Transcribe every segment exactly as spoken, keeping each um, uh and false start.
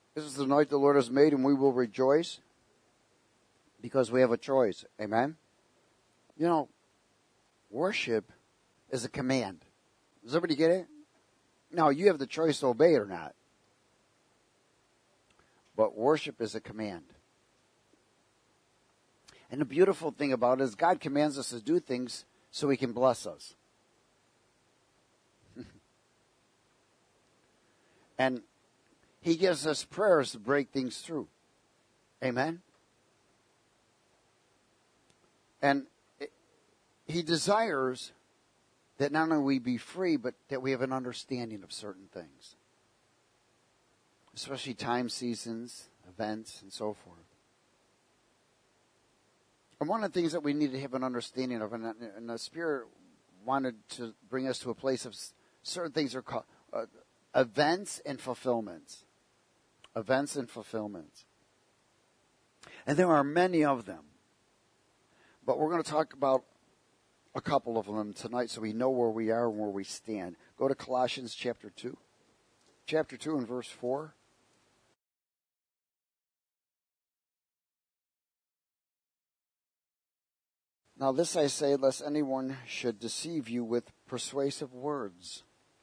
This is the night the Lord has made, and we will rejoice because we have a choice. Amen? You know, worship is a command. Does everybody get it? Now, you have the choice to obey it or not. But worship is a command. And the beautiful thing about it is God commands us to do things so he can bless us. And he gives us prayers to break things through. Amen? And it, he desires that not only we be free, but that we have an understanding of certain things. Especially time, seasons, events, and so forth. And one of the things that we need to have an understanding of, and, and the Spirit wanted to bring us to a place of certain things are called uh, events and fulfillments. Events and fulfillments. And there are many of them. But we're going to talk about a couple of them tonight so we know where we are and where we stand. Go to Colossians chapter two. Chapter two and verse four. Now this I say, lest anyone should deceive you with persuasive words.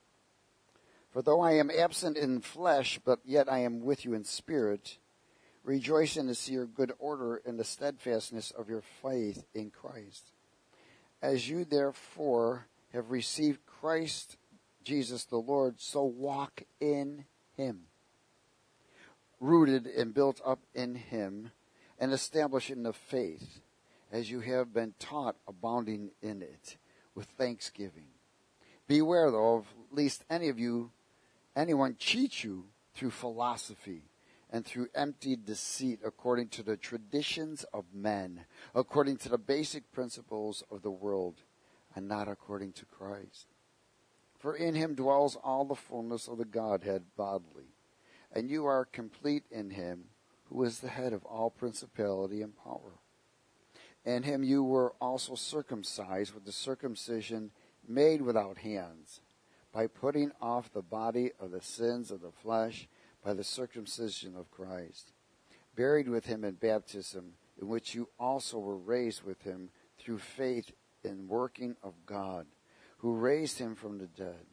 For though I am absent in flesh, but yet I am with you in spirit, rejoicing to see your good order and the steadfastness of your faith in Christ. As you therefore have received Christ Jesus the Lord, so walk in him, rooted and built up in him, and established in the faith, as you have been taught, abounding in it, with thanksgiving. Beware, though, of lest any of you, anyone cheat you through philosophy and through empty deceit, according to the traditions of men, according to the basic principles of the world, and not according to Christ. For in him dwells all the fullness of the Godhead bodily, and you are complete in him, who is the head of all principality and power. In him you were also circumcised with the circumcision made without hands, by putting off the body of the sins of the flesh by the circumcision of Christ, buried with him in baptism, in which you also were raised with him through faith in working of God, who raised him from the dead.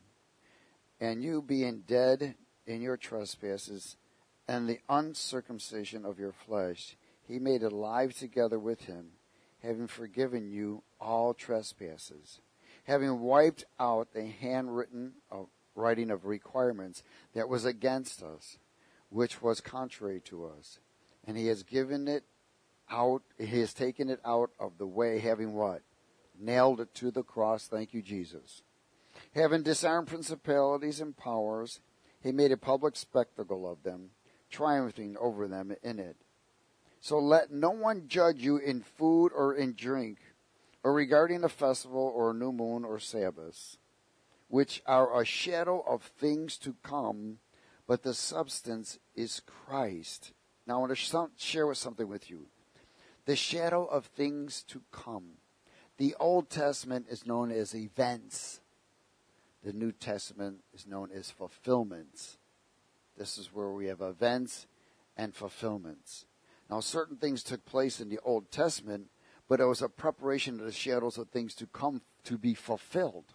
And you, being dead in your trespasses and the uncircumcision of your flesh, he made alive together with him, having forgiven you all trespasses, having wiped out the handwritten of writing of requirements that was against us, which was contrary to us. And he has given it out, he has taken it out of the way, having what? Nailed it to the cross, thank you, Jesus. Having disarmed principalities and powers, he made a public spectacle of them, triumphing over them in it. So let no one judge you in food or in drink, or regarding a festival or a new moon or Sabbaths, which are a shadow of things to come, but the substance is Christ. Now I want to share something with you. The shadow of things to come. The Old Testament is known as events. The New Testament is known as fulfillments. This is where we have events and fulfillments. Now, certain things took place in the Old Testament, but it was a preparation of the shadows of things to come to be fulfilled.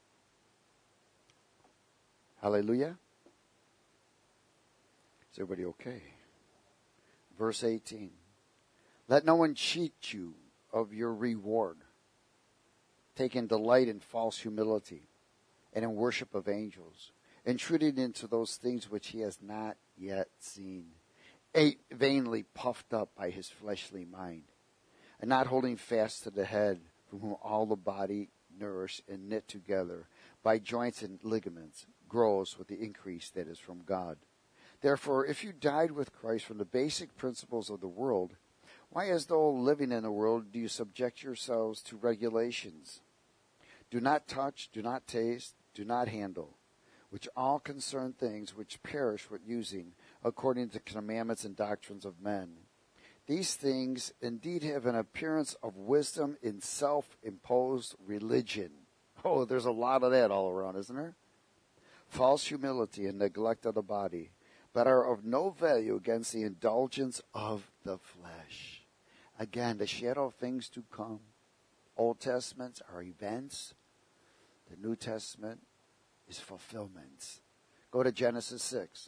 Hallelujah. Is everybody okay? Verse eighteen. Let no one cheat you of your reward, taking delight in false humility and in worship of angels, intruding into those things which he has not yet seen, vainly puffed up by his fleshly mind, and not holding fast to the head, from whom all the body, nourished and knit together by joints and ligaments, grows with the increase that is from God. Therefore, if you died with Christ from the basic principles of the world, why, as though living in the world, do you subject yourselves to regulations? Do not touch, do not taste, do not handle, which all concern things which perish with using, according to commandments and doctrines of men. These things indeed have an appearance of wisdom in self-imposed religion. Oh, there's a lot of that all around, isn't there? False humility and neglect of the body. but are of no value against the indulgence of the flesh. Again, the shadow of things to come. Old Testaments are events. The New Testament is fulfillments. Go to Genesis six.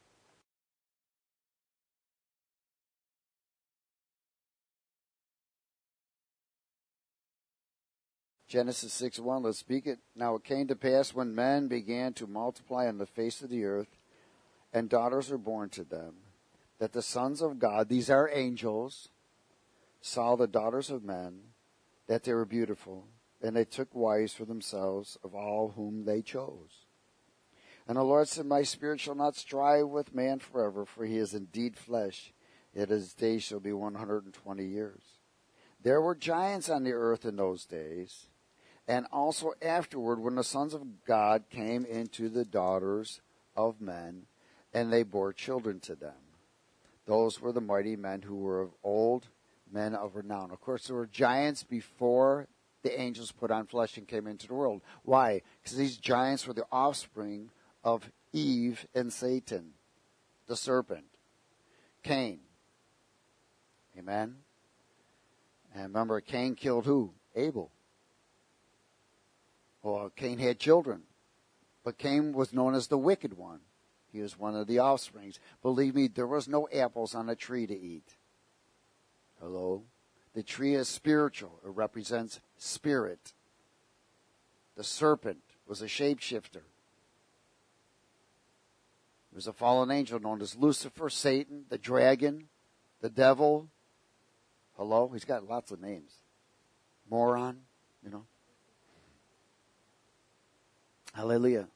Genesis six one, let's speak it. Now it came to pass when men began to multiply on the face of the earth, and daughters were born to them, that the sons of God, these are angels, saw the daughters of men, that they were beautiful, and they took wives for themselves of all whom they chose. And the Lord said, My spirit shall not strive with man forever, for he is indeed flesh, yet his days shall be one hundred and twenty years. There were giants on the earth in those days, and also afterward when the sons of God came into the daughters of men, and they bore children to them. Those were the mighty men who were of old, men of renown. Of course, there were giants before the angels put on flesh and came into the world. Why? Because these giants were the offspring of Eve and Satan, the serpent, Cain. Amen? And remember, Cain killed who? Abel. Well, Cain had children, but Cain was known as the wicked one. He was one of the offsprings. Believe me, there was no apples on a tree to eat. Hello? The tree is spiritual. It represents spirit. The serpent was a shapeshifter. He was a fallen angel known as Lucifer, Satan, the dragon, the devil. Hello? He's got lots of names. Moron, you know. Hallelujah.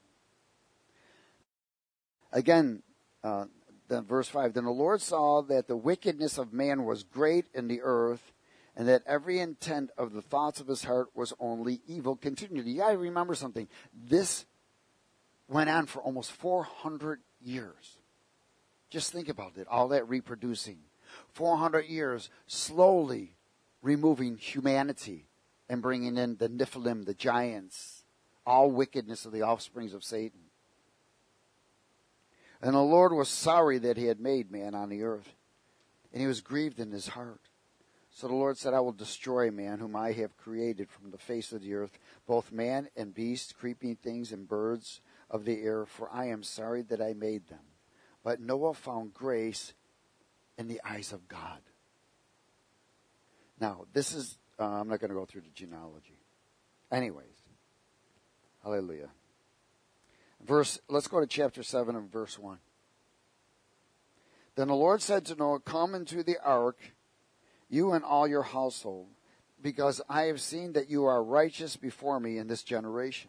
Again, uh, then verse five, Then the Lord saw that the wickedness of man was great in the earth, and that every intent of the thoughts of his heart was only evil continually. You got to remember something. This went on for almost four hundred years. Just think about it, all that reproducing. four hundred years slowly removing humanity and bringing in the Nephilim, the giants, all wickedness of the offsprings of Satan. And the Lord was sorry that he had made man on the earth, and he was grieved in his heart. So the Lord said, I will destroy man whom I have created from the face of the earth, both man and beast, creeping things and birds of the air, for I am sorry that I made them. But Noah found grace in the eyes of God. Now, this is, uh, I'm not going to go through the genealogy. Anyways, hallelujah. Verse, let's go to chapter seven and verse one. Then the Lord said to Noah, Come into the ark, you and all your household, because I have seen that you are righteous before me in this generation.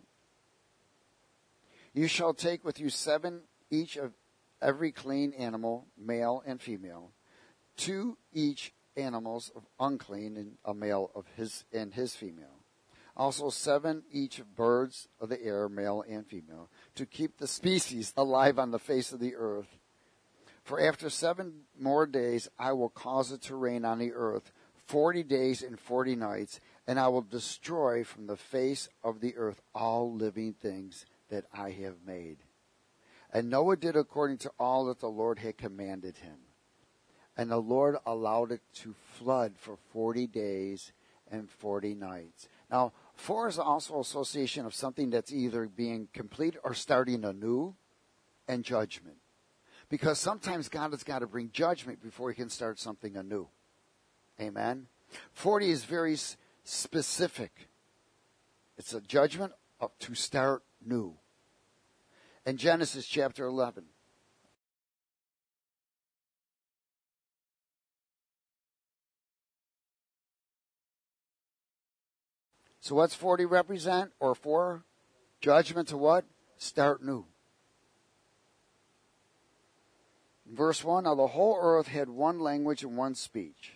You shall take with you seven each of every clean animal, male and female, two each animals of unclean, and a male of his and his female. Also seven each of birds of the air, male and female, to keep the species alive on the face of the earth. For after seven more days I will cause it to rain on the earth, forty days and forty nights, and I will destroy from the face of the earth all living things that I have made. And Noah did according to all that the Lord had commanded him. And the Lord allowed it to flood for forty days and forty nights. Now, four is also association of something that's either being complete or starting anew, and judgment. Because sometimes God has got to bring judgment before he can start something anew. Amen? forty is very specific. It's a judgment of, to start new. In Genesis chapter eleven. So what's forty represent? Or four? Judgment to what? Start new. Verse one, Now the whole earth had one language and one speech.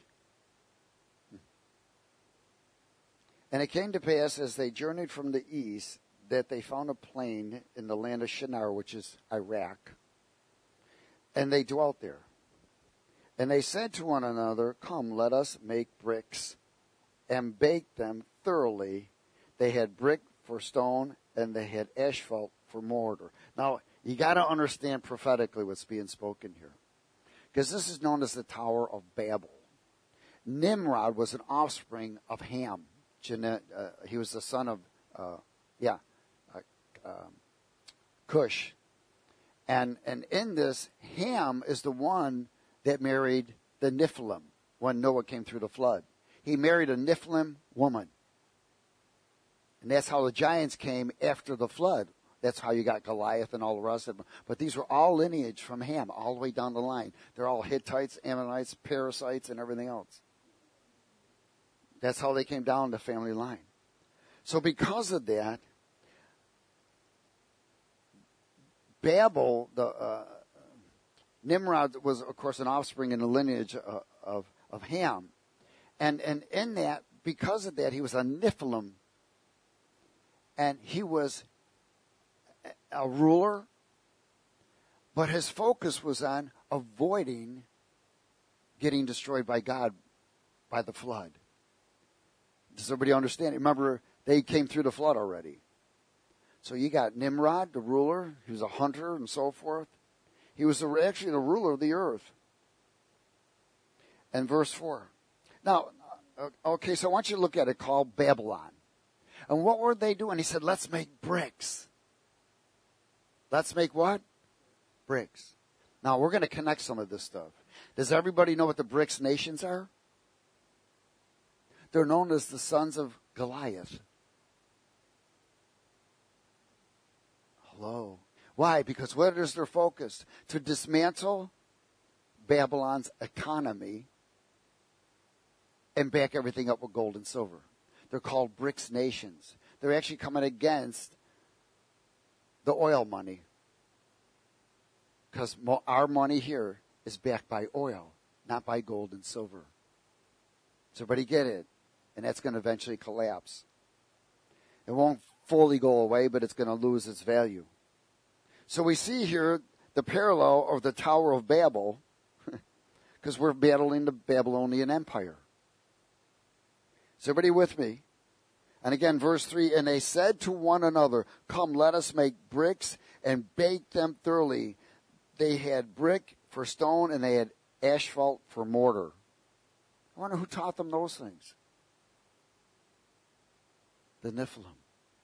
And it came to pass as they journeyed from the east that they found a plain in the land of Shinar, which is Iraq. And they dwelt there. And they said to one another, Come, let us make bricks and bake them thoroughly. They had brick for stone, and they had asphalt for mortar. Now, You got to understand prophetically what's being spoken here. Because this is known as the Tower of Babel. Nimrod was an offspring of Ham. Jeanette, uh, he was the son of, uh, yeah, uh, um, Cush. And, and in this, Ham is the one that married the Nephilim when Noah came through the flood. He married a Nephilim woman. And that's how the giants came after the flood. That's how you got Goliath and all the rest of them. But these were all lineage from Ham, all the way down the line. They're all Hittites, Ammonites, parasites, and everything else. That's how they came down the family line. So because of that, Babel, the uh, Nimrod was, of course, an offspring in the lineage of, of, of Ham. And, and in that, because of that, he was a Nephilim. And he was a ruler, but his focus was on avoiding getting destroyed by God by the flood. Does everybody understand? Remember, they came through the flood already. So you got Nimrod, the ruler. He was a hunter and so forth. He was the, actually the ruler of the earth. And verse four. Now, okay, so I want you to look at it called Babylon. And what were they doing? He said, let's make bricks. Let's make what? Bricks. Now, we're going to connect some of this stuff. Does everybody know what the BRICS nations are? They're known as the sons of Goliath. Hello. Why? Because what is their focus? To dismantle Babylon's economy and back everything up with gold and silver. They're called BRICS nations. They're actually coming against the oil money. Because our money here is backed by oil, not by gold and silver. Does everybody get it? And that's going to eventually collapse. It won't fully go away, but it's going to lose its value. So we see here the parallel of the Tower of Babel, because we're battling the Babylonian Empire. Is everybody with me? And again, verse three, and they said to one another, come, let us make bricks and bake them thoroughly. They had brick for stone and they had asphalt for mortar. I wonder who taught them those things. The Nephilim.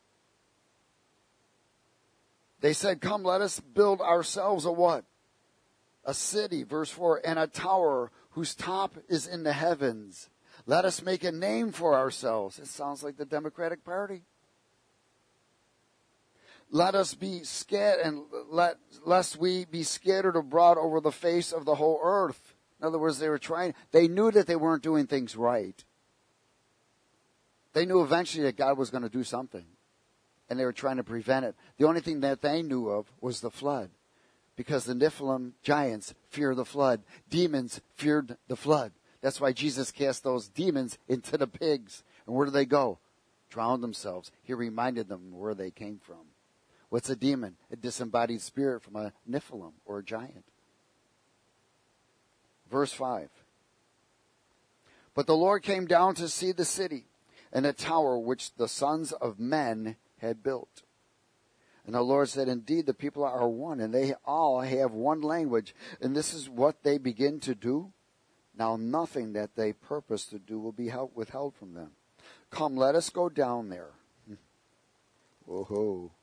They said, come, let us build ourselves a what? A city, verse four, and a tower whose top is in the heavens. Let us make a name for ourselves. It sounds like the Democratic Party. Let us be scattered, and let lest we be scattered abroad over the face of the whole earth. In other words, they were trying, they knew that they weren't doing things right. They knew eventually that God was going to do something. And they were trying to prevent it. The only thing that they knew of was the flood. Because the Nephilim giants fear the flood. Demons feared the flood. That's why Jesus cast those demons into the pigs. And where do they go? Drown themselves. He reminded them where they came from. What's a demon? A disembodied spirit from a Nephilim or a giant. Verse five. But the Lord came down to see the city and the tower which the sons of men had built. And the Lord said, indeed, the people are one, and they all have one language. And this is what they begin to do. Now nothing that they purpose to do will be held, withheld from them. Come, let us go down there. Whoa.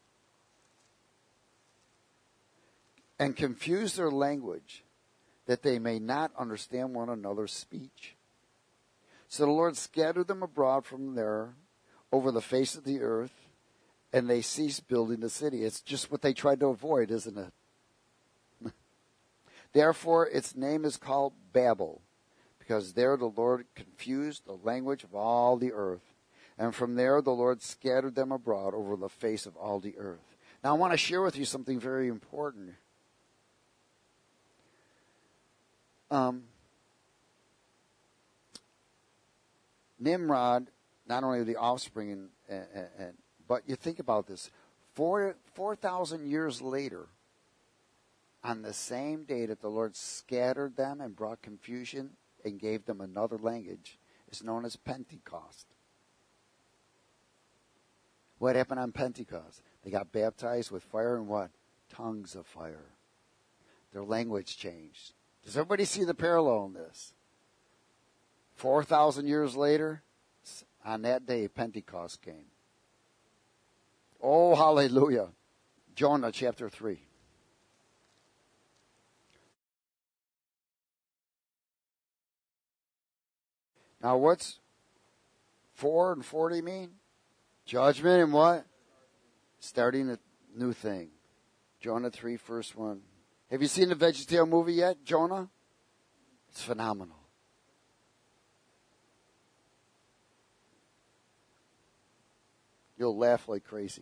And confuse their language, that they may not understand one another's speech. So the Lord scattered them abroad from there over the face of the earth, and they ceased building the city. It's just what they tried to avoid, isn't it? Therefore, its name is called Babel, because there the Lord confused the language of all the earth. And from there the Lord scattered them abroad over the face of all the earth. Now I want to share with you something very important. Um, Nimrod, not only the offspring, and, and, and but you think about this, four four thousand years later, on the same day that the Lord scattered them and brought confusion and gave them another language, is known as Pentecost. What happened on Pentecost? They got baptized with fire and what? tongues of fire. Their language changed. Does everybody see the parallel in this? four thousand years later, on that day, Pentecost came. Oh, hallelujah. Jonah chapter three. Now, what's four and forty mean? Judgment and what? Starting a new thing. Jonah three, first one. Have you seen the VeggieTale movie yet, Jonah? It's phenomenal. You'll laugh like crazy.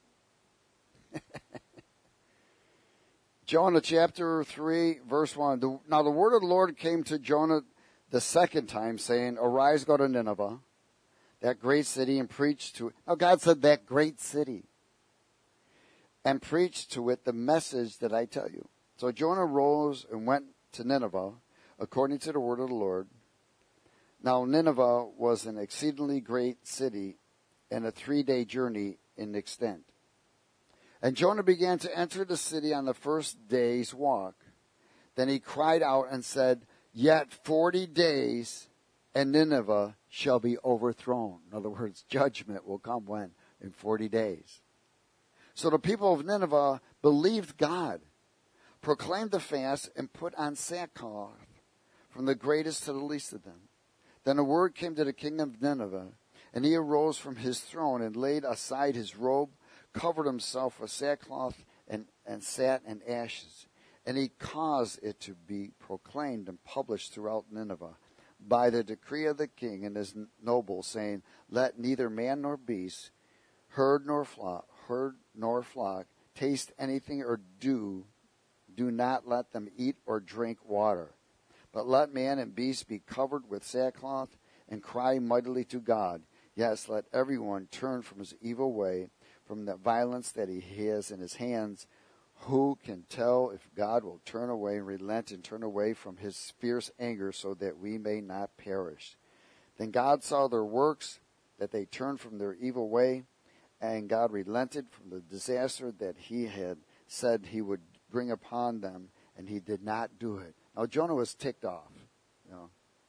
Jonah chapter three, verse one. Now the word of the Lord came to Jonah the second time, saying, Arise, go to Nineveh, that great city, and preach to it. Now God said that great city. And preach to it the message that I tell you. So Jonah rose and went to Nineveh, according to the word of the Lord. Now Nineveh was an exceedingly great city, and a three-day journey in extent. And Jonah began to enter the city on the first day's walk. Then he cried out and said, Yet forty days, and Nineveh shall be overthrown. In other words, judgment will come when? In forty days. So the people of Nineveh believed God, proclaimed the fast, and put on sackcloth, from the greatest to the least of them. Then a word came to the king of Nineveh, and he arose from his throne and laid aside his robe, covered himself with sackcloth, and, and sat in ashes. And he caused it to be proclaimed and published throughout Nineveh by the decree of the king and his nobles, saying, Let neither man nor beast, herd nor flock, herd nor flock, taste anything or do, do not let them eat or drink water. But let man and beast be covered with sackcloth and cry mightily to God. Yes, let everyone turn from his evil way, from the violence that he has in his hands. Who can tell if God will turn away and relent and turn away from his fierce anger so that we may not perish? Then God saw their works, that they turned from their evil way, and God relented from the disaster that he had said he would bring upon them, and he did not do it. Now Jonah was ticked off, you know,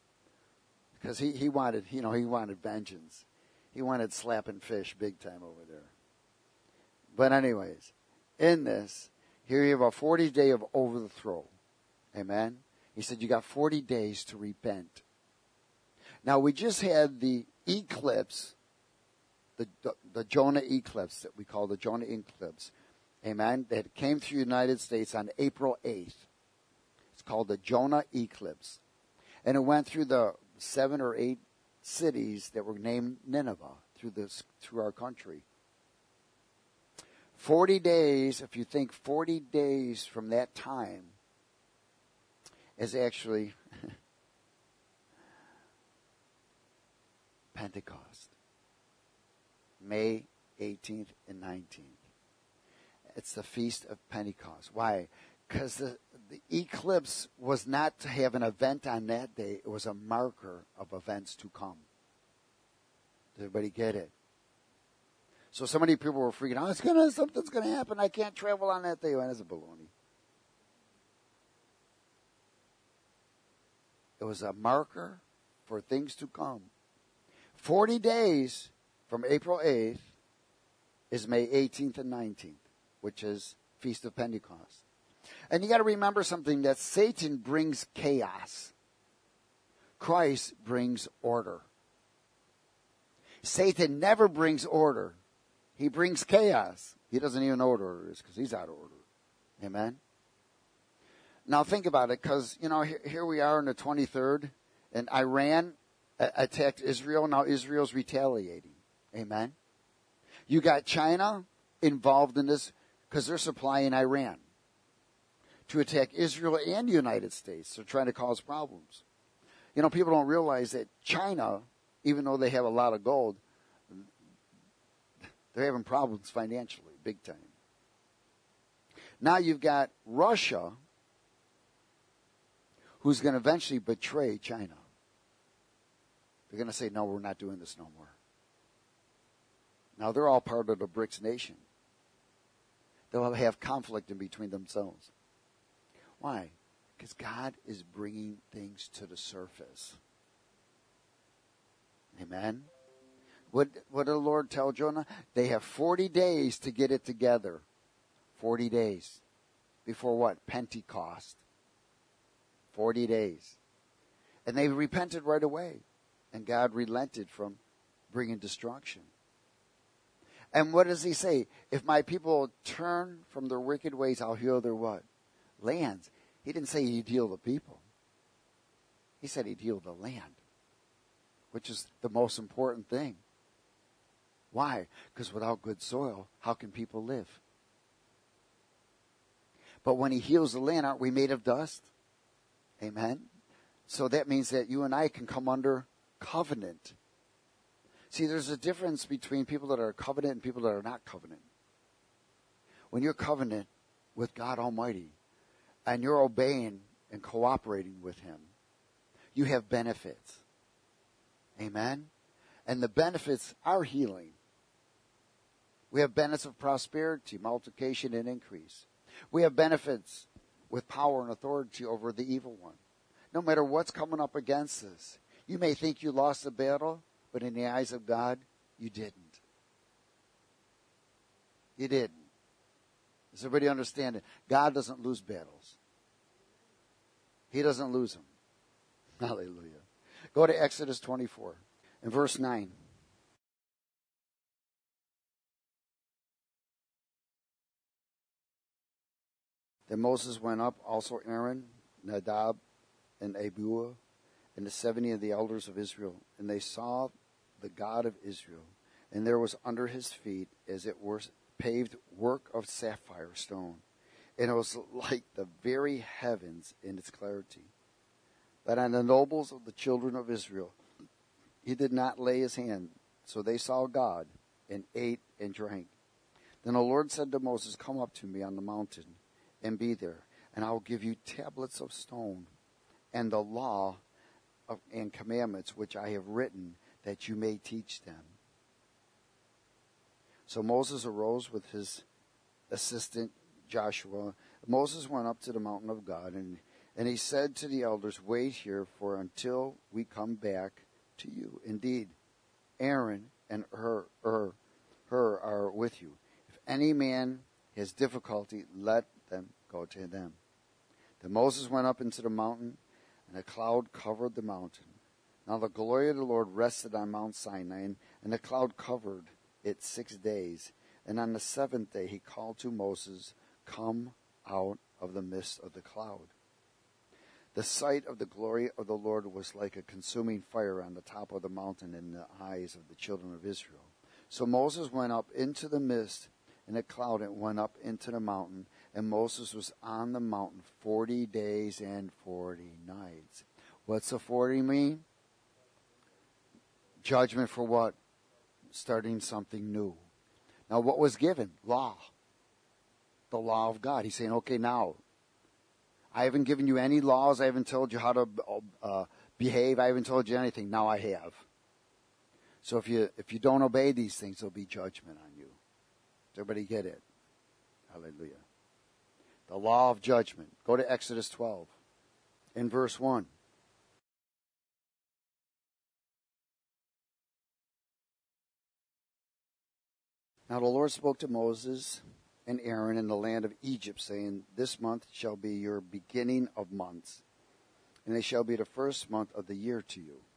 because he, he wanted, you know, he wanted vengeance. He wanted slapping fish big time over there. But anyways, in this, here you have a forty day of overthrow. Amen. He said you got forty days to repent. Now we just had the eclipse, the, the, the Jonah eclipse that we call the Jonah eclipse. Amen. That came through the United States on April eighth. It's called the Jonah eclipse. And it went through the seven or eight cities that were named Nineveh through this, through our country. Forty days, if you think forty days from that time, is actually Pentecost. May eighteenth and nineteenth. It's the Feast of Pentecost. Why? Because the, the eclipse was not to have an event on that day. It was a marker of events to come. Does everybody get it? So so many people were freaking out. It's gonna, something's going to happen. I can't travel on that day. Well, that's a baloney. It was a marker for things to come. Forty days from April eighth is May eighteenth and nineteenth, which is Feast of Pentecost. And you got to remember something, that Satan brings chaos. Christ brings order. Satan never brings order. He brings chaos. He doesn't even know what order is because he's out of order. Amen? Now think about it, because, you know, here, here we are on the twenty-third, and Iran a- attacked Israel. Now Israel's retaliating. Amen? You got China involved in this because they're supplying Iran to attack Israel and the United States. They're trying to cause problems. You know, people don't realize that China, even though they have a lot of gold, they're having problems financially, big time. Now you've got Russia, who's going to eventually betray China. They're going to say, no, we're not doing this no more. Now they're all part of the BRICS nation. They'll have conflict in between themselves. Why? Because God is bringing things to the surface. Amen? What, what did the Lord tell Jonah? They have forty days to get it together. forty days. Before what? Pentecost. forty days. And they repented right away. And God relented from bringing destruction. And what does he say? If my people turn from their wicked ways, I'll heal their what? Lands. He didn't say he'd heal the people. He said he'd heal the land, which is the most important thing. Why? Because without good soil, how can people live? But when he heals the land, aren't we made of dust? Amen? So that means that you and I can come under covenant. See, there's a difference between people that are covenant and people that are not covenant. When you're covenant with God Almighty and you're obeying and cooperating with him, you have benefits. Amen? And the benefits are healing. We have benefits of prosperity, multiplication, and increase. We have benefits with power and authority over the evil one. No matter what's coming up against us. You may think you lost the battle, but in the eyes of God, you didn't. You didn't. Does everybody understand it? God doesn't lose battles. He doesn't lose them. Hallelujah. Go to Exodus twenty-four and verse nine. Then Moses went up, also Aaron, Nadab, and Abihu, and the seventy of the elders of Israel. And they saw the God of Israel. And there was under his feet, as it were, paved work of sapphire stone. And it was like the very heavens in its clarity. But on the nobles of the children of Israel, he did not lay his hand. So they saw God, and ate and drank. Then the Lord said to Moses, come up to me on the mountain, and be there, and I will give you tablets of stone, and the law of, and commandments which I have written, that you may teach them. So Moses arose with his assistant Joshua. Moses went up to the mountain of God, and, and he said to the elders, wait here, for until we come back to you. Indeed, Aaron and Hur, Hur, Hur are with you. If any man has difficulty, let them go to them. Then Moses went up into the mountain, and a cloud covered the mountain. Now the glory of the Lord rested on Mount Sinai, and the cloud covered it six days. And on the seventh day he called to Moses, come out of the midst of the cloud. The sight of the glory of the Lord was like a consuming fire on the top of the mountain in the eyes of the children of Israel. So Moses went up into the mist in the cloud and went up into the mountain. And Moses was on the mountain forty days and forty nights. What's the forty mean? Judgment for what? Starting something new. Now what was given? Law. The law of God. He's saying, okay, now, I haven't given you any laws. I haven't told you how to uh, behave. I haven't told you anything. Now I have. So if you if you don't obey these things, there'll be judgment on you. Does everybody get it? Hallelujah. The law of judgment. Go to Exodus twelve in verse one. Now the Lord spoke to Moses and Aaron in the land of Egypt, saying, this month shall be your beginning of months, and they shall be the first month of the year to you.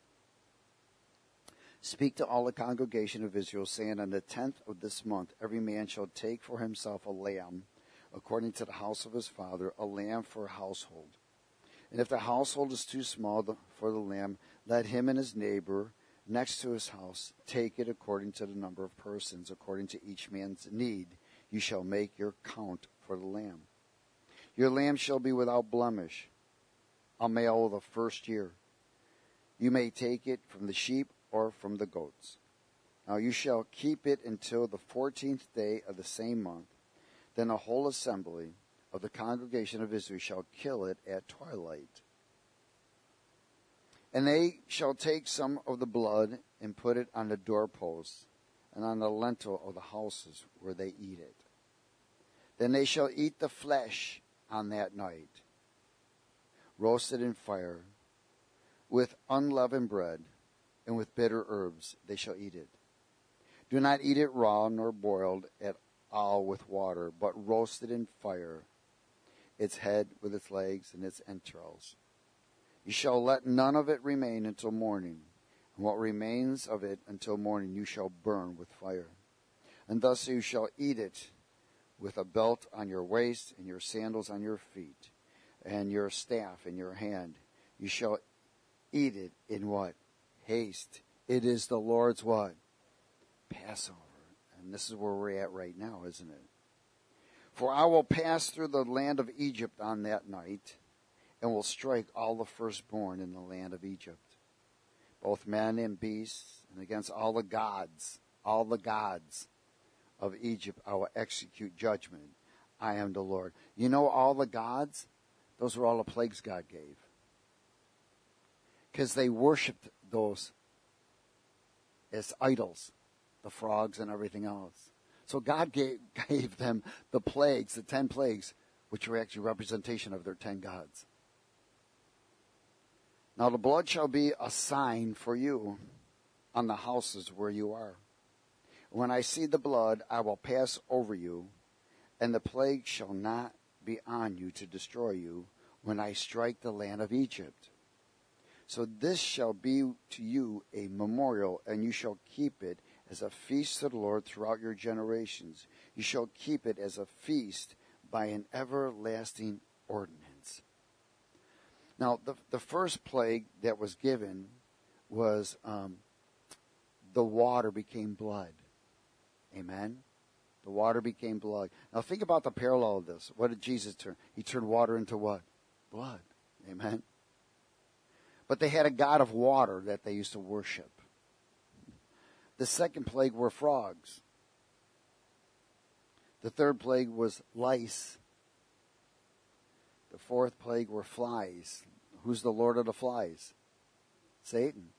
Speak to all the congregation of Israel, saying, on the tenth of this month every man shall take for himself a lamb, according to the house of his father, a lamb for a household. And if the household is too small for the lamb, let him and his neighbor next to his house take it according to the number of persons, according to each man's need. You shall make your count for the lamb. Your lamb shall be without blemish, a male of the first year. You may take it from the sheep or from the goats. Now you shall keep it until the fourteenth day of the same month. Then the whole assembly of the congregation of Israel shall kill it at twilight. And they shall take some of the blood and put it on the doorposts and on the lintel of the houses where they eat it. Then they shall eat the flesh on that night, roasted in fire, with unleavened bread, and with bitter herbs they shall eat it. Do not eat it raw nor boiled at all with water, but roasted in fire, its head with its legs and its entrails. You shall let none of it remain until morning, and what remains of it until morning you shall burn with fire. And thus you shall eat it with a belt on your waist and your sandals on your feet, and your staff in your hand. You shall eat it in what? Haste. It is the Lord's what? Passover. And this is where we're at right now, isn't it? For I will pass through the land of Egypt on that night, and will strike all the firstborn in the land of Egypt, both men and beasts, and against all the gods, all the gods of Egypt I will execute judgment. I am the Lord. You know all the gods? Those were all the plagues God gave. Because they worshipped those as idols, the frogs and everything else. So God gave, gave them the plagues, the ten plagues, which were actually representation of their ten gods. Now the blood shall be a sign for you on the houses where you are. When I see the blood, I will pass over you, and the plague shall not be on you to destroy you when I strike the land of Egypt. So this shall be to you a memorial, and you shall keep it as a feast to the Lord throughout your generations. You shall keep it as a feast by an everlasting ordinance. Now, the, the first plague that was given was um, the water became blood. Amen? The water became blood. Now, think about the parallel of this. What did Jesus turn? He turned water into what? Blood. Amen? But they had a god of water that they used to worship. The second plague were frogs. The third plague was lice. The fourth plague were flies. Who's the lord of the flies? Satan.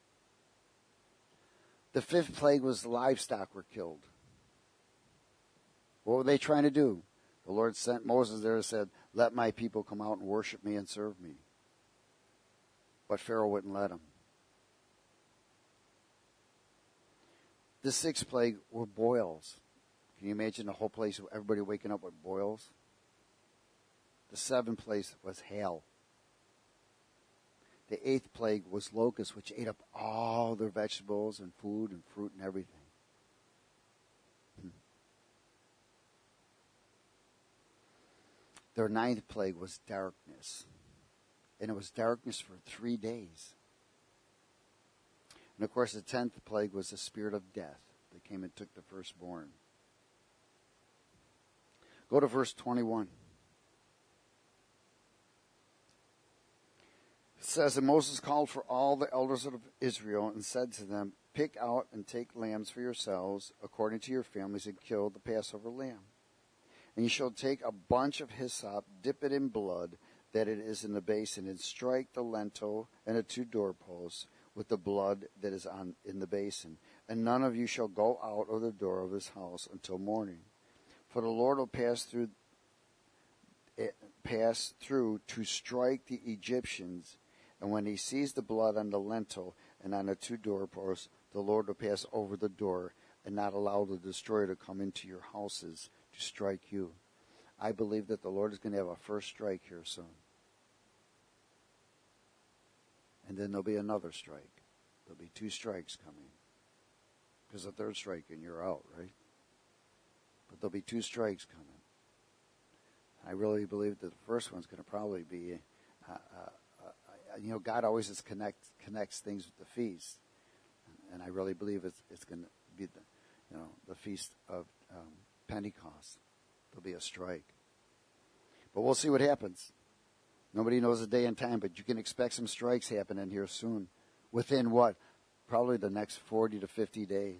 The fifth plague was livestock were killed. What were they trying to do? The Lord sent Moses there and said, let my people come out and worship me and serve me. But Pharaoh wouldn't let them. The sixth plague were boils. Can you imagine the whole place, everybody waking up with boils? The seventh plague was hail. The eighth plague was locusts, which ate up all their vegetables and food and fruit and everything. Hmm. Their ninth plague was darkness. And it was darkness for three days. And of course, the tenth plague was the spirit of death that came and took the firstborn. Go to verse twenty-one. It says, and Moses called for all the elders of Israel and said to them, pick out and take lambs for yourselves according to your families and kill the Passover lamb. And you shall take a bunch of hyssop, dip it in blood, that it is in the basin, and strike the lintel and the two doorposts with the blood that is on in the basin. And none of you shall go out of the door of his house until morning. For the Lord will pass through pass through to strike the Egyptians, and when he sees the blood on the lintel and on the two doorposts, the Lord will pass over the door and not allow the destroyer to come into your houses to strike you. I believe that the Lord is going to have a first strike here soon. And then there'll be another strike. There'll be two strikes coming. Because the third strike and you're out, right? But there'll be two strikes coming. I really believe that the first one's going to probably be, uh, uh, uh, you know, God always just connect, connects things with the feast. And I really believe it's, it's going to be the, you know, the feast of um, Pentecost. There'll be a strike. But we'll see what happens. Nobody knows the day and time, but you can expect some strikes happening here soon. Within what? Probably the next forty to fifty days.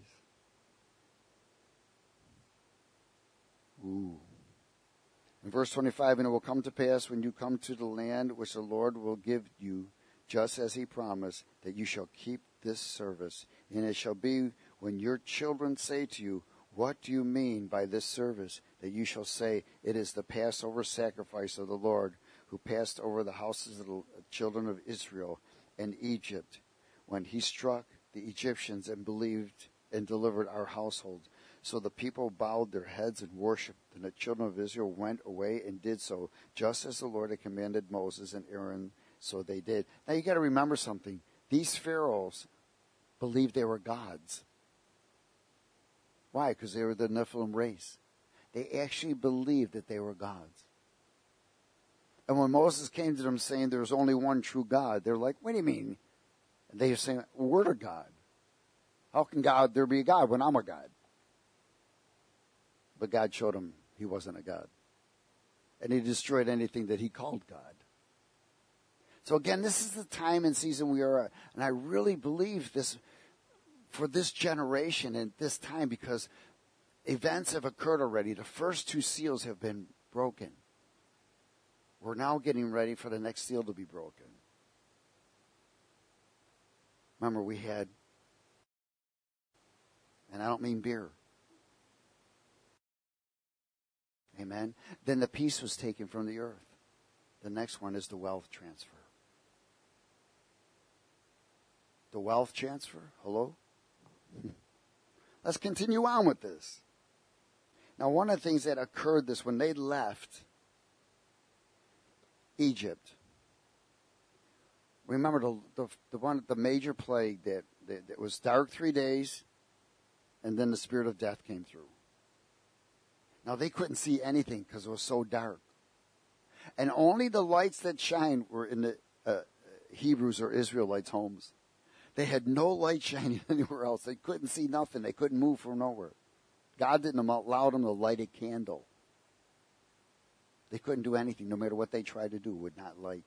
Ooh. In verse twenty-five, and it will come to pass when you come to the land which the Lord will give you, just as he promised, that you shall keep this service. And it shall be when your children say to you, What do you mean by this service, that you shall say, it is the Passover sacrifice of the Lord, who passed over the houses of the children of Israel and Egypt, when he struck the Egyptians and believed and delivered our household? So the people bowed their heads and worshipped, and the children of Israel went away and did so, just as the Lord had commanded Moses and Aaron, so they did. Now you got to remember something. These pharaohs believed they were gods. Why? Because they were the Nephilim race. They actually believed that they were gods. And when Moses came to them saying there was only one true God, they're like, what do you mean? And they were saying, we're a God. How can God there be a God when I'm a God? But God showed them he wasn't a God. And he destroyed anything that he called God. So again, this is the time and season we are at. And I really believe this for this generation and this time, because events have occurred already. The first two seals have been broken. We're now getting ready for the next seal to be broken. Remember, we had, and I don't mean beer. Amen. Then the peace was taken from the earth. The next one is the wealth transfer. The wealth transfer? Hello? Let's continue on with this. Now, one of the things that occurred this when they left Egypt. Remember the the, the one the major plague that, that that was dark three days, and then the spirit of death came through. Now they couldn't see anything because it was so dark, and only the lights that shined were in the uh, Hebrews or Israelites' homes. They had no light shining anywhere else. They couldn't see nothing. They couldn't move from nowhere. God didn't allow them to light a candle. They couldn't do anything. No matter what they tried to do, would not light.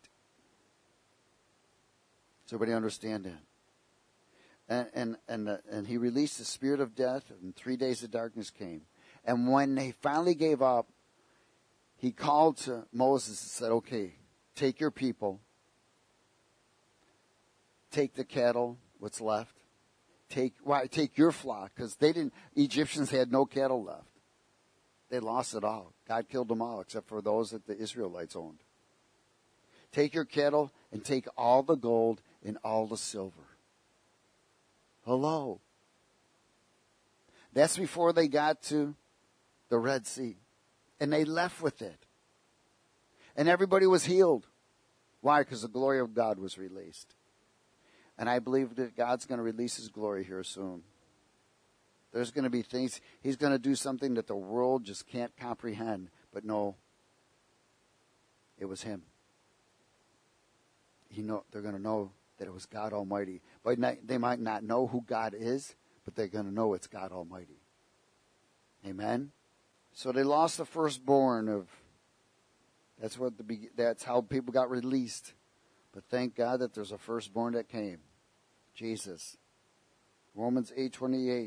Does everybody understand that? And and and, uh, and he released the spirit of death, and three days of darkness came. And when they finally gave up, he called to Moses and said, okay, take your people, take the cattle, what's left, take why take your flock, because they didn't. Egyptians had no cattle left. They lost it all. God killed them all except for those that the Israelites owned. Take your cattle and take all the gold and all the silver. Hello. That's before they got to the Red Sea. And they left with it. And everybody was healed. Why? Because the glory of God was released. And I believe that God's going to release his glory here soon. There's going to be things, he's going to do something that the world just can't comprehend. But no, it was him. He know, they're going to know that it was God Almighty. But not, they might not know who God is, but they're going to know it's God Almighty. Amen? So they lost the firstborn of, that's what the, that's how people got released. But thank God that there's a firstborn that came. Jesus. Romans eight twenty-eight.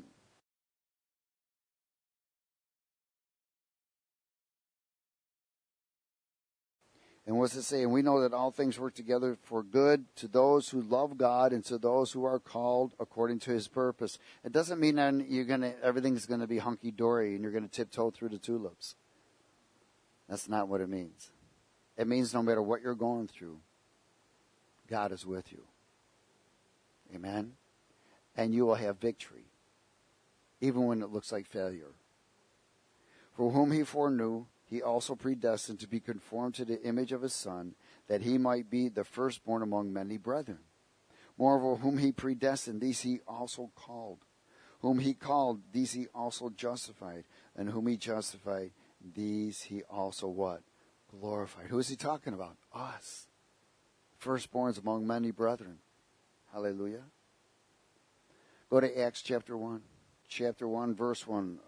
And what's it say? And we know that all things work together for good to those who love God and to those who are called according to his purpose. It doesn't mean that you're gonna everything's gonna be hunky dory and you're gonna tiptoe through the tulips. That's not what it means. It means no matter what you're going through, God is with you. Amen? And you will have victory, even when it looks like failure. For whom he foreknew, he also predestined to be conformed to the image of his Son, that he might be the firstborn among many brethren. Moreover, whom he predestined, these he also called. Whom he called, these he also justified. And whom he justified, these he also what? Glorified. Who is he talking about? Us. Firstborns among many brethren. Hallelujah. Go to Acts chapter one. Chapter one, verse one.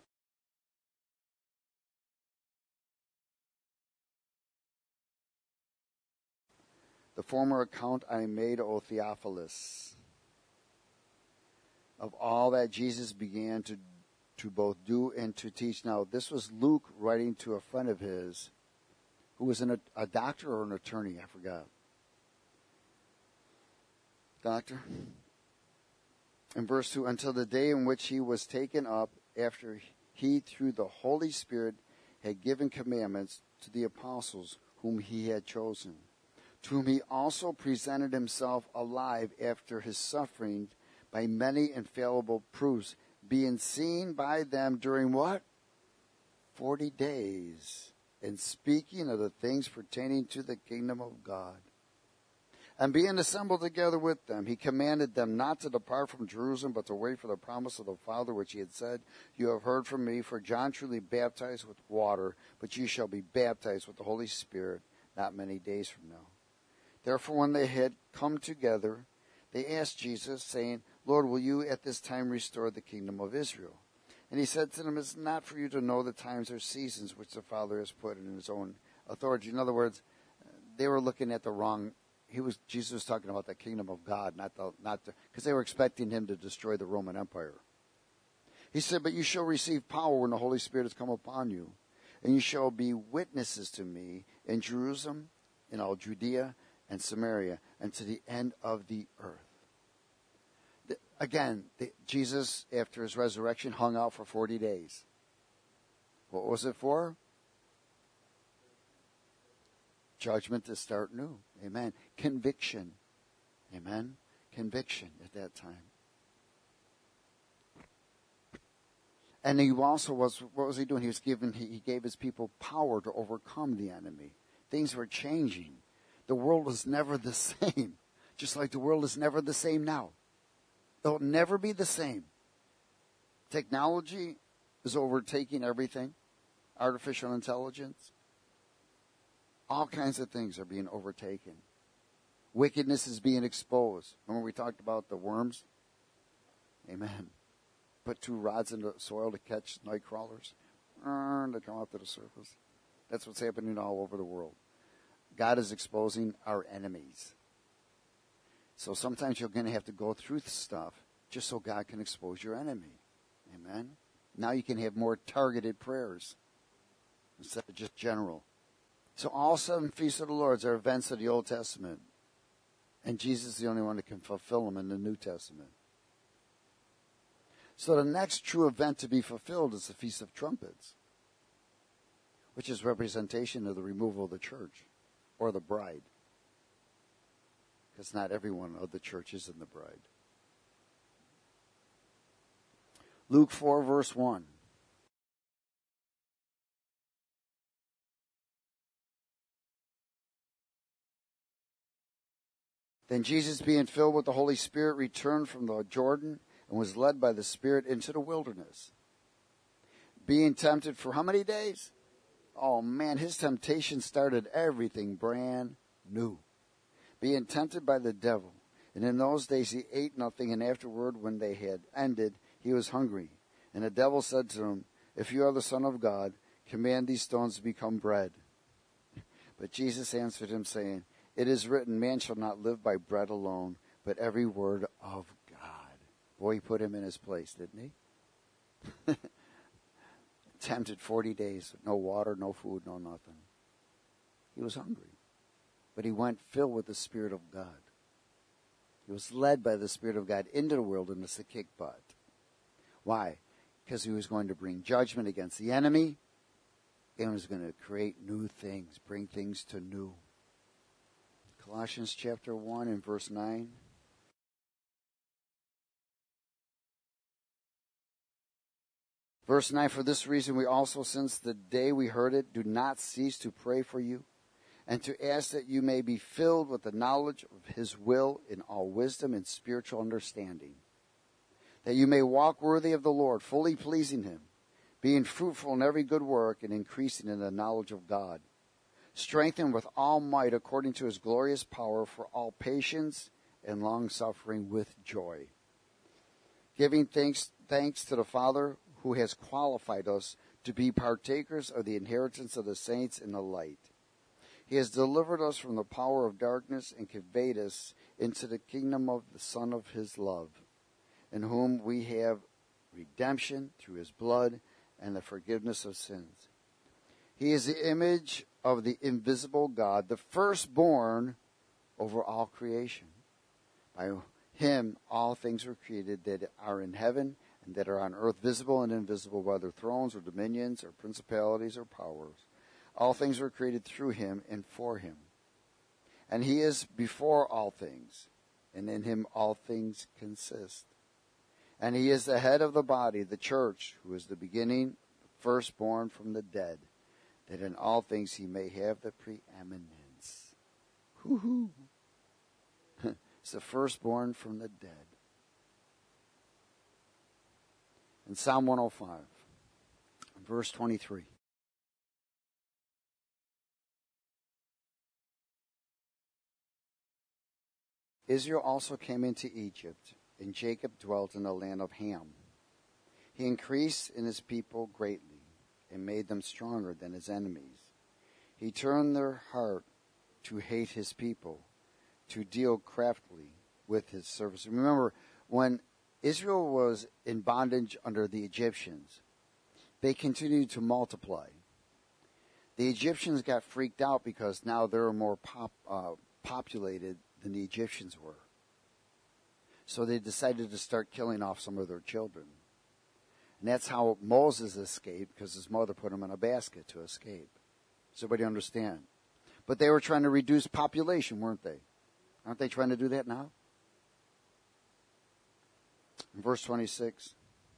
The former account I made, O Theophilus, of all that Jesus began to, to both do and to teach. Now, this was Luke writing to a friend of his who was an, a doctor or an attorney, I forgot. Doctor? In verse two, until the day in which he was taken up after he, through the Holy Spirit, had given commandments to the apostles whom he had chosen, to whom he also presented himself alive after his suffering by many infallible proofs, being seen by them during what? Forty days, and speaking of the things pertaining to the kingdom of God. And being assembled together with them, he commanded them not to depart from Jerusalem, but to wait for the promise of the Father, which he had said, you have heard from me, for John truly baptized with water, but you shall be baptized with the Holy Spirit not many days from now. Therefore, when they had come together, they asked Jesus, saying, Lord, will you at this time restore the kingdom of Israel? And he said to them, it's not for you to know the times or seasons which the Father has put in his own authority. In other words, they were looking at the wrong He was Jesus was talking about the kingdom of God, not the not because they were expecting him to destroy the Roman Empire. He said, but you shall receive power when the Holy Spirit has come upon you, and you shall be witnesses to me in Jerusalem, in all Judea and Samaria, and to the end of the earth. The, again, the, Jesus, after his resurrection, hung out for forty days. What was it for? Judgment to start new. Amen. Conviction. Amen. Conviction at that time. And he also was, what was he doing? He was giving, he, he gave his people power to overcome the enemy. Things were changing. The world was never the same. Just like the world is never the same now. It'll never be the same. Technology is overtaking everything. Artificial intelligence. All kinds of things are being overtaken. Wickedness is being exposed. Remember we talked about the worms? Amen. Put two rods in the soil to catch night crawlers. And they come up to the surface. That's what's happening all over the world. God is exposing our enemies. So sometimes you're going to have to go through stuff just so God can expose your enemy. Amen. Now you can have more targeted prayers instead of just general. So all seven feasts of the Lord are events of the Old Testament. And Jesus is the only one that can fulfill them in the New Testament. So the next true event to be fulfilled is the Feast of Trumpets, which is representation of the removal of the church or the bride. Because not everyone of the church is in the bride. Luke four, verse one. Then Jesus, being filled with the Holy Spirit, returned from the Jordan and was led by the Spirit into the wilderness. Being tempted for how many days? Oh man, his temptation started everything brand new. Being tempted by the devil. And in those days he ate nothing, and afterward, when they had ended, he was hungry. And the devil said to him, if you are the Son of God, command these stones to become bread. But Jesus answered him, saying, it is written, man shall not live by bread alone, but every word of God. Boy, he put him in his place, didn't he? Tempted forty days, no water, no food, no nothing. He was hungry. But he went filled with the Spirit of God. He was led by the Spirit of God into the wilderness to kick butt. Why? Because he was going to bring judgment against the enemy, and was going to create new things, bring things to new. Colossians chapter one and verse nine. Verse nine, for this reason we also, since the day we heard it, do not cease to pray for you, and to ask that you may be filled with the knowledge of his will in all wisdom and spiritual understanding, that you may walk worthy of the Lord, fully pleasing him, being fruitful in every good work and increasing in the knowledge of God, strengthened with all might according to his glorious power for all patience and long-suffering with joy, giving thanks, thanks to the Father who has qualified us to be partakers of the inheritance of the saints in the light. He has delivered us from the power of darkness and conveyed us into the kingdom of the Son of his love, in whom we have redemption through his blood and the forgiveness of sins. He is the image of the invisible God, the firstborn over all creation. By him all things were created that are in heaven and that are on earth, visible and invisible, whether thrones or dominions or principalities or powers. All things were created through him and for him. And he is before all things, and in him all things consist. And he is the head of the body, the church, who is the beginning, the firstborn from the dead, that in all things he may have the preeminence. Hoo-hoo. It's the firstborn from the dead. In Psalm one oh five, verse twenty-three. Israel also came into Egypt, and Jacob dwelt in the land of Ham. He increased in his people greatly, and made them stronger than his enemies. He turned their heart to hate his people, to deal craftily with his servants. Remember, when Israel was in bondage under the Egyptians, they continued to multiply. The Egyptians got freaked out because now they were more pop, uh, populated than the Egyptians were. So they decided to start killing off some of their children. And that's how Moses escaped, because his mother put him in a basket to escape. Does everybody understand? But they were trying to reduce population, weren't they? Aren't they trying to do that now? In verse twenty-six,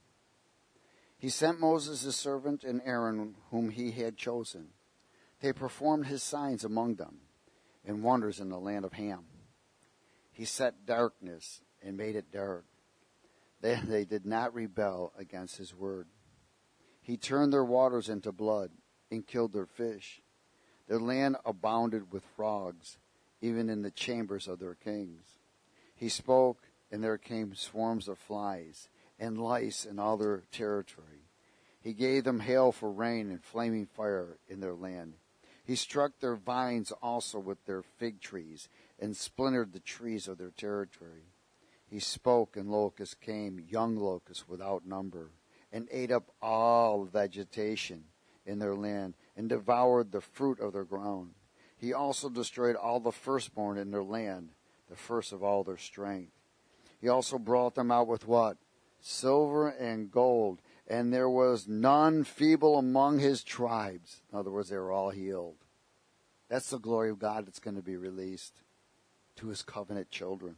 he sent Moses his servant and Aaron, whom he had chosen. They performed his signs among them and wonders in the land of Ham. He set darkness and made it dark. Then they did not rebel against his word. He turned their waters into blood and killed their fish. Their land abounded with frogs, even in the chambers of their kings. He spoke, and there came swarms of flies and lice in all their territory. He gave them hail for rain and flaming fire in their land. He struck their vines also with their fig trees and splintered the trees of their territory. He spoke, and locusts came, young locusts without number, and ate up all vegetation in their land and devoured the fruit of their ground. He also destroyed all the firstborn in their land, the first of all their strength. He also brought them out with what? Silver and gold, and there was none feeble among his tribes. In other words, they were all healed. That's the glory of God that's going to be released to his covenant children.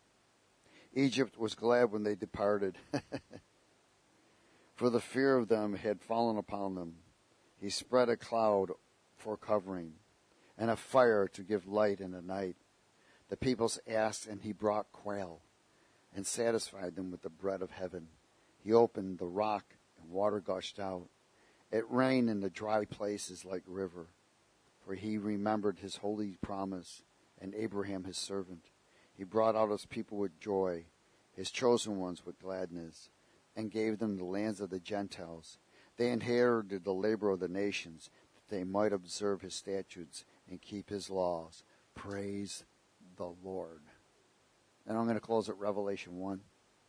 Egypt was glad when they departed, for the fear of them had fallen upon them. He spread a cloud for covering, and a fire to give light in the night. The peoples asked, and he brought quail, and satisfied them with the bread of heaven. He opened the rock, and water gushed out. It rained in the dry places like river, for he remembered his holy promise, and Abraham his servant. He brought out his people with joy, his chosen ones with gladness, and gave them the lands of the Gentiles. They inherited the labor of the nations, that they might observe his statutes and keep his laws. Praise the Lord. And I'm going to close at Revelation one.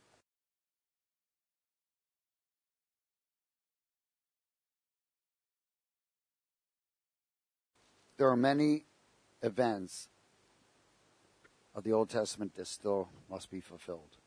There are many events of the Old Testament that still must be fulfilled.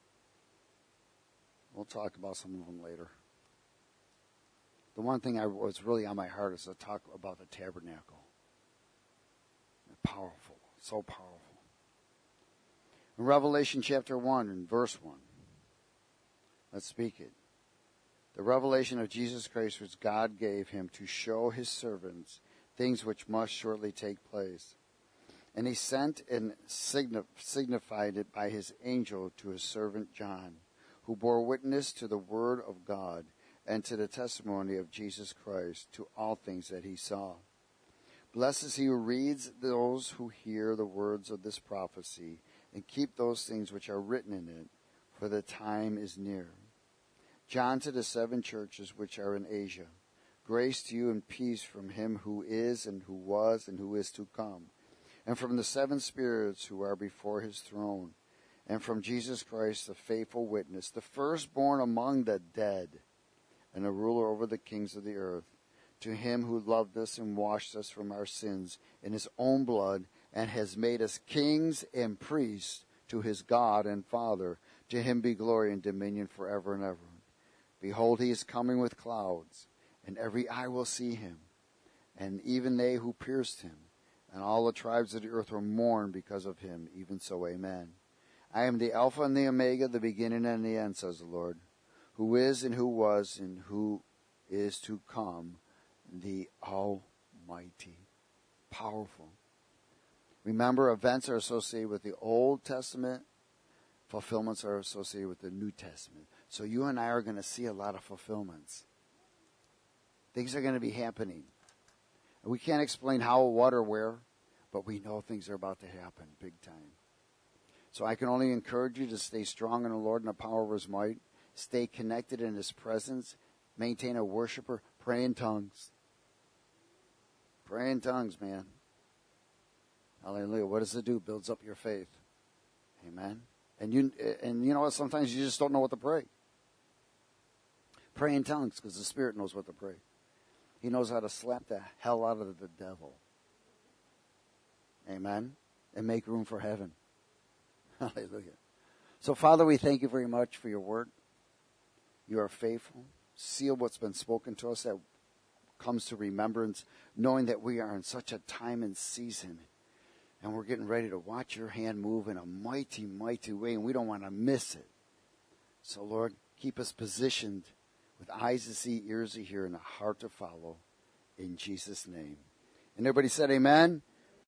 We'll talk about some of them later. The one thing I was really on my heart is to talk about the tabernacle. Powerful, so powerful. In Revelation chapter one and verse one, let's speak it. The revelation of Jesus Christ which God gave him to show his servants things which must shortly take place. And he sent and signified it by his angel to his servant John, who bore witness to the word of God and to the testimony of Jesus Christ, to all things that he saw. Blessed is he who reads, those who hear the words of this prophecy, and keep those things which are written in it, for the time is near. John to the seven churches which are in Asia. Grace to you and peace from him who is, and who was, and who is to come, and from the seven spirits who are before his throne, and from Jesus Christ, the faithful witness, the firstborn among the dead, and a ruler over the kings of the earth. To him who loved us and washed us from our sins in his own blood, and has made us kings and priests to his God and Father. To him be glory and dominion forever and ever. Behold, he is coming with clouds, and every eye will see him, and even they who pierced him, and all the tribes of the earth will mourn because of him. Even so, amen. I am the Alpha and the Omega, the beginning and the end, says the Lord, who is and who was and who is to come, the Almighty. Powerful. Remember, events are associated with the Old Testament. Fulfillments are associated with the New Testament. So you and I are going to see a lot of fulfillments. Things are going to be happening. We can't explain how, what, or where, but we know things are about to happen big time. So I can only encourage you to stay strong in the Lord and the power of his might. Stay connected in his presence. Maintain a worshiper. Pray in tongues. Pray in tongues, man. Hallelujah. What does it do? Builds up your faith. Amen. And you and you know what? Sometimes you just don't know what to pray. Pray in tongues because the Spirit knows what to pray. He knows how to slap the hell out of the devil. Amen. And make room for heaven. Hallelujah. So, Father, we thank you very much for your word. You are faithful. Seal what's been spoken to us that comes to remembrance, knowing that we are in such a time and season, and we're getting ready to watch your hand move in a mighty, mighty way, and we don't want to miss it. So, Lord, keep us positioned with eyes to see, ears to hear, and a heart to follow. In Jesus' name. And everybody said amen.